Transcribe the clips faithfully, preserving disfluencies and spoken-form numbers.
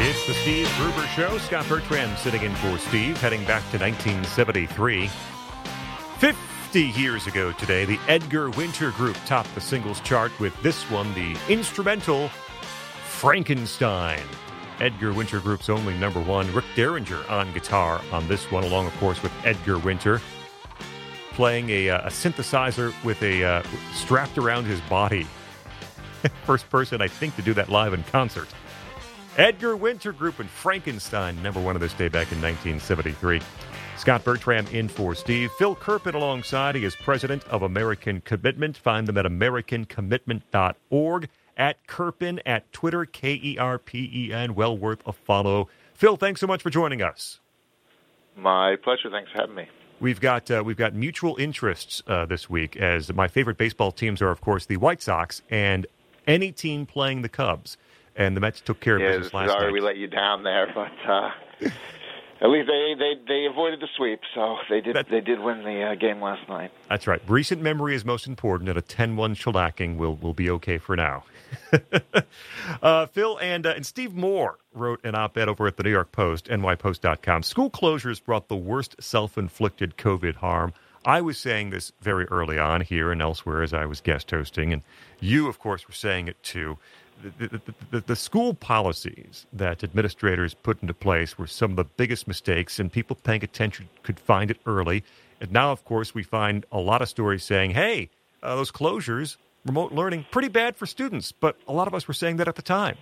It's the Steve Gruber Show. Scott Bertrand sitting in for Steve, heading back to nineteen seventy-three. Fifty years ago today, the Edgar Winter Group topped the singles chart with this one, the instrumental Frankenstein. Edgar Winter Group's only number one. Rick Derringer on guitar on this one, along, of course, with Edgar Winter, playing a, a synthesizer with a uh, strapped around his body. First person, I think, to do that live in concert. Edgar Winter Group and Frankenstein, number one of this day back in nineteen seventy-three. Scott Bertram in for Steve. Phil Kerpen alongside. He is president of American Commitment. Find them at american commitment dot org. At Kerpen, at Twitter, K E R P E N. Well worth a follow. Phil, thanks so much for joining us. My pleasure. Thanks for having me. We've got uh, we've got mutual interests uh, this week, as my favorite baseball teams are, of course, the White Sox and any team playing the Cubs. And the Mets took care of yeah, business last sorry night. we let you down there, but uh, at least they, they, they avoided the sweep, so they did that, they did win the uh, game last night. That's right. Recent memory is most important, and a ten one shellacking will will be okay for now. uh, Phil and uh, and Steve Moore wrote an op-ed over at the New York Post, N Y Post dot com. School closures brought the worst self-inflicted COVID harm. I was saying this very early on here and elsewhere as I was guest hosting, and you, of course, were saying it too. The, the, the, the school policies that administrators put into place were some of the biggest mistakes, and people paying attention could find it early. And now, of course, we find a lot of stories saying, hey, uh, those closures, remote learning, pretty bad for students. But a lot of us were saying that at the time.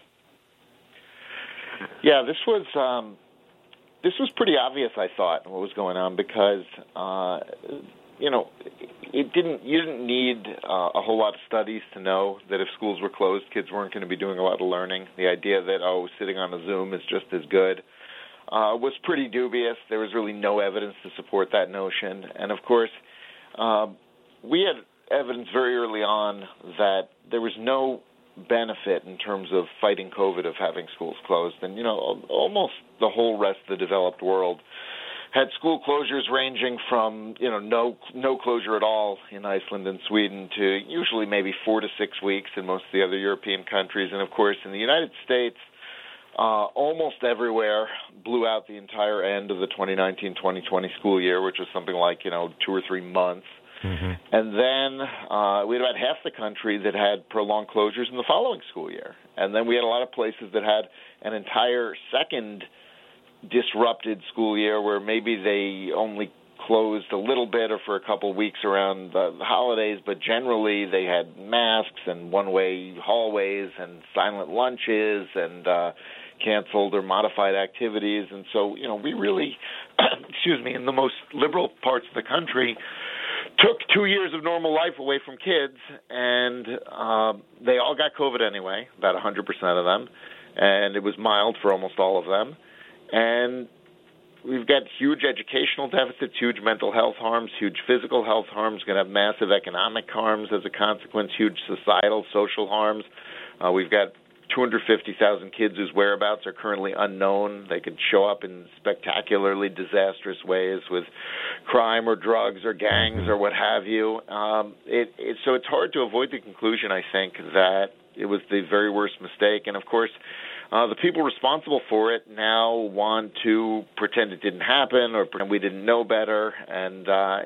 Yeah, this was um, this was pretty obvious, I thought, what was going on, because, uh, you know, it didn't. You didn't need uh, a whole lot of studies to know that if schools were closed, kids weren't going to be doing a lot of learning. The idea that, oh, sitting on a Zoom is just as good uh, was pretty dubious. There was really no evidence to support that notion. And, of course, uh, we had evidence very early on that there was no benefit in terms of fighting COVID of having schools closed. And, you know, almost the whole rest of the developed world had school closures ranging from, you know, no no closure at all in Iceland and Sweden to usually maybe four to six weeks in most of the other European countries. And, of course, in the United States, uh, almost everywhere blew out the entire end of the twenty nineteen twenty twenty school year, which was something like, you know, two or three months. Mm-hmm. And then uh, we had about half the country that had prolonged closures in the following school year. And then we had a lot of places that had an entire second disrupted school year where maybe they only closed a little bit or for a couple of weeks around the holidays, but generally they had masks and one-way hallways and silent lunches and uh, canceled or modified activities. And so, you know, we really, excuse me, in the most liberal parts of the country, took two years of normal life away from kids, and uh, they all got COVID anyway, about one hundred percent of them, and it was mild for almost all of them. And we've got huge educational deficits, huge mental health harms, huge physical health harms, going to have massive economic harms as a consequence, huge societal, social harms. Uh, we've got two hundred fifty thousand kids whose whereabouts are currently unknown. They could show up in spectacularly disastrous ways with crime or drugs or gangs or what have you. Um, it, it, so it's hard to avoid the conclusion, I think, that it was the very worst mistake. And, of course, Uh, the people responsible for it now want to pretend it didn't happen or pretend we didn't know better, and uh,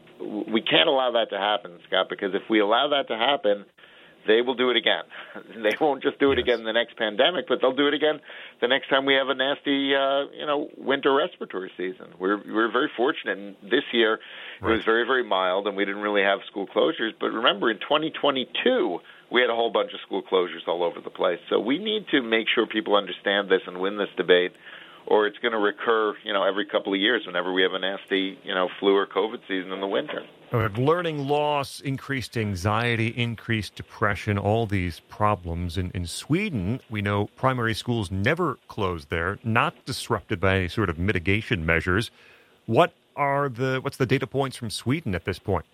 we can't allow that to happen, Scott, because if we allow that to happen, they will do it again. They won't just do it yes. again in the next pandemic, but they'll do it again the next time we have a nasty, uh, you know, winter respiratory season. We're we're very fortunate. And this year right. It was very, very mild, and we didn't really have school closures. But remember, in twenty twenty-two, we had a whole bunch of school closures all over the place. So we need to make sure people understand this and win this debate, or it's going to recur, you know, every couple of years whenever we have a nasty, you know, flu or COVID season in the winter. Learning loss, increased anxiety, increased depression, all these problems. In, in Sweden, we know primary schools never closed there, not disrupted by any sort of mitigation measures. What are the what's the data points from Sweden at this point?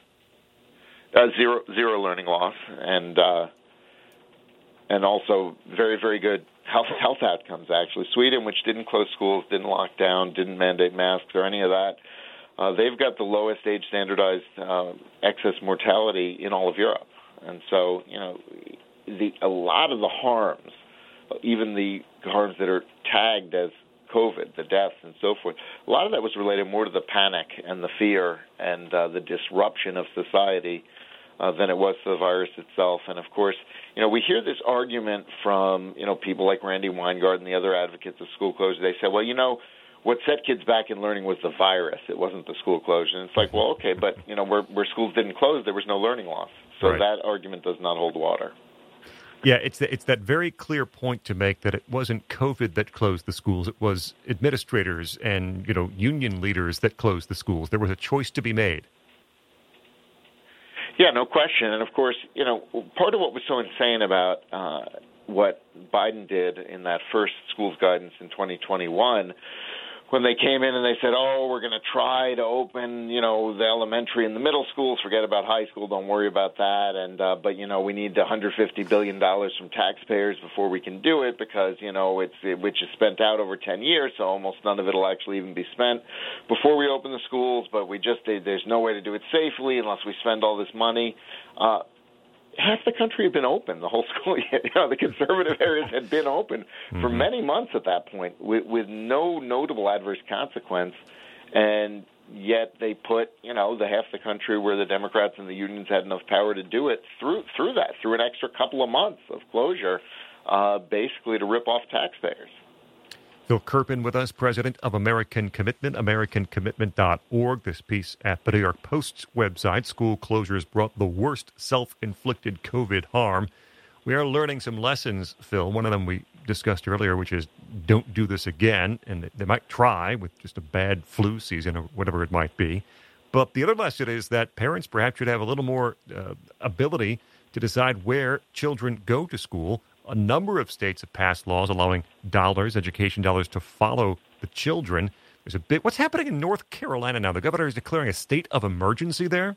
Uh, zero zero learning loss, and uh, and also very, very good health health outcomes, actually. Sweden, which didn't close schools, didn't lock down, didn't mandate masks or any of that, uh, they've got the lowest age-standardized uh, excess mortality in all of Europe. And so, you know, the, a lot of the harms, even the harms that are tagged as COVID, the deaths and so forth, a lot of that was related more to the panic and the fear and uh, the disruption of society uh, than it was to the virus itself. And, of course, you know, we hear this argument from, you know, people like Randy Weingart and the other advocates of school closure. They say, well, you know, what set kids back in learning was the virus. It wasn't the school closure. And it's like, well, okay, but, you know, where, where schools didn't close, there was no learning loss. So right. That argument does not hold water. Yeah, it's the, it's that very clear point to make that it wasn't COVID that closed the schools. It was administrators and, you know, union leaders that closed the schools. There was a choice to be made. Yeah, no question. And, of course, you know, part of what was so insane about uh, what Biden did in that first schools guidance in twenty twenty-one, when they came in and they said, oh, we're going to try to open, you know, the elementary and the middle schools, forget about high school, don't worry about that. And uh, but, you know, we need one hundred fifty billion dollars from taxpayers before we can do it because, you know, it's it, which is spent out over ten years, so almost none of it will actually even be spent before we open the schools. But we just there's no way to do it safely unless we spend all this money. Uh, half the country had been open, the whole school year. You know, the conservative areas had been open mm-hmm. for many months at that point with, with no notable adverse consequence. And yet they put, you know, the half the country where the Democrats and the unions had enough power to do it through through that, through an extra couple of months of closure, uh, basically to rip off taxpayers. Phil Kerpen with us, president of American Commitment, american commitment dot org. This piece at the New York Post's website, School Closures Brought the Worst Self-Inflicted COVID Harm. We are learning some lessons, Phil. One of them we discussed earlier, which is don't do this again. And they might try with just a bad flu season or whatever it might be. But the other lesson is that parents perhaps should have a little more uh, ability to decide where children go to school. A number of states have passed laws allowing dollars, education dollars, to follow the children. There's a bit. What's happening in North Carolina now? The governor is declaring a state of emergency there.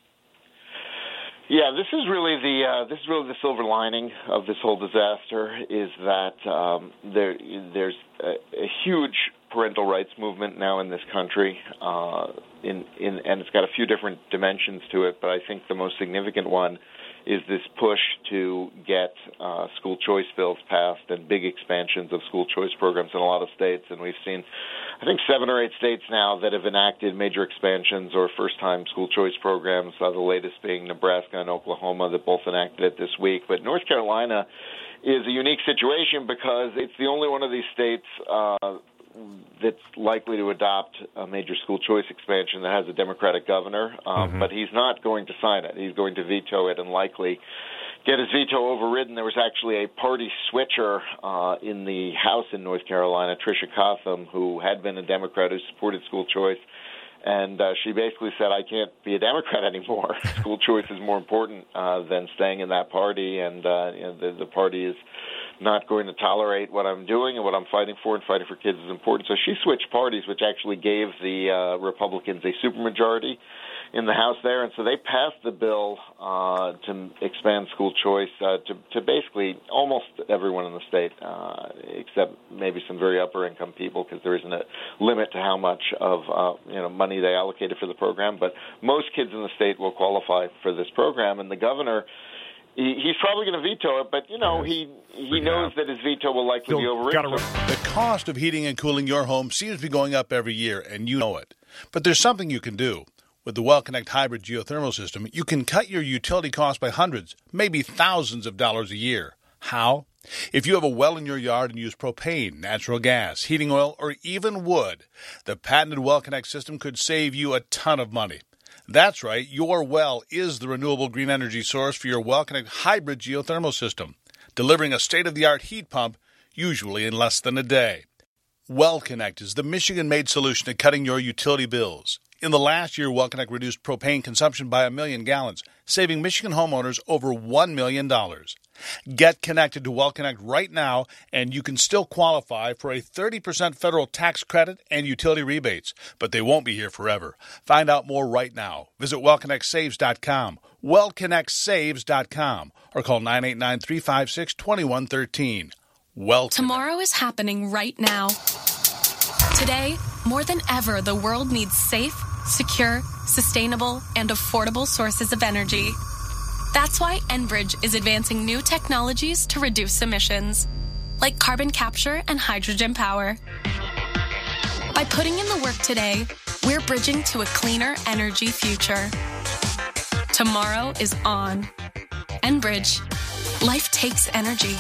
Yeah, this is really the uh, this is really the silver lining of this whole disaster is that um, there there's a, a huge parental rights movement now in this country, uh, in in and it's got a few different dimensions to it. But I think the most significant one is this push to get uh, school choice bills passed and big expansions of school choice programs in a lot of states. And we've seen, I think, seven or eight states now that have enacted major expansions or first-time school choice programs, uh, the latest being Nebraska and Oklahoma that both enacted it this week. But North Carolina is a unique situation because it's the only one of these states uh, that's likely to adopt a major school choice expansion that has a Democratic governor, um, mm-hmm. but he's not going to sign it. He's going to veto it and likely get his veto overridden. There was actually a party switcher uh, in the House in North Carolina, Tricia Cotham, who had been a Democrat who supported school choice, and uh, she basically said, I can't be a Democrat anymore. School choice is more important uh, than staying in that party, and uh, you know, the, the party is not going to tolerate what I'm doing and what I'm fighting for, and fighting for kids is important. So she switched parties, which actually gave the uh, Republicans a supermajority in the House there, and so they passed the bill uh, to expand school choice uh, to, to basically almost everyone in the state, uh, except maybe some very upper-income people, because there isn't a limit to how much of uh, you know money they allocated for the program. But most kids in the state will qualify for this program, and the governor, He, he's probably going to veto it, but, you know, he he knows that his veto will likely be overridden. The cost of heating and cooling your home seems to be going up every year, and you know it. But there's something you can do. With the WellConnect hybrid geothermal system, you can cut your utility costs by hundreds, maybe thousands of dollars a year. How? If you have a well in your yard and use propane, natural gas, heating oil, or even wood, the patented WellConnect system could save you a ton of money. That's right, your well is the renewable green energy source for your WellConnect hybrid geothermal system, delivering a state-of-the-art heat pump, usually in less than a day. WellConnect is the Michigan-made solution to cutting your utility bills. In the last year, WellConnect reduced propane consumption by a million gallons, saving Michigan homeowners over one million dollars. Get connected to WellConnect right now, and you can still qualify for a thirty percent federal tax credit and utility rebates, but they won't be here forever. Find out more right now. Visit well connect saves dot com, well connect saves dot com, or call nine eight nine, three five six, two one one three. Well, tomorrow is happening right now. Today, more than ever, the world needs safe, secure, sustainable, and affordable sources of energy. That's why Enbridge is advancing new technologies to reduce emissions. like carbon capture and hydrogen power. By putting in the work today, we're bridging to a cleaner energy future. Tomorrow is on. Enbridge. Life takes energy.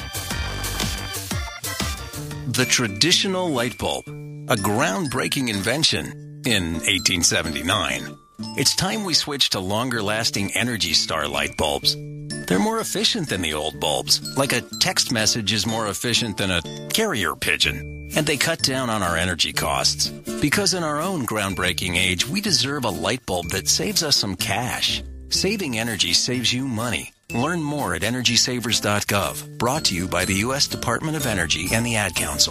The traditional light bulb, a groundbreaking invention in eighteen seventy-nine. It's time we switch to longer-lasting Energy Star light bulbs. They're more efficient than the old bulbs, like a text message is more efficient than a carrier pigeon. And they cut down on our energy costs. Because in our own groundbreaking age, we deserve a light bulb that saves us some cash. Saving energy saves you money. Learn more at energy savers dot gov. Brought to you by the U S Department of Energy and the Ad Council.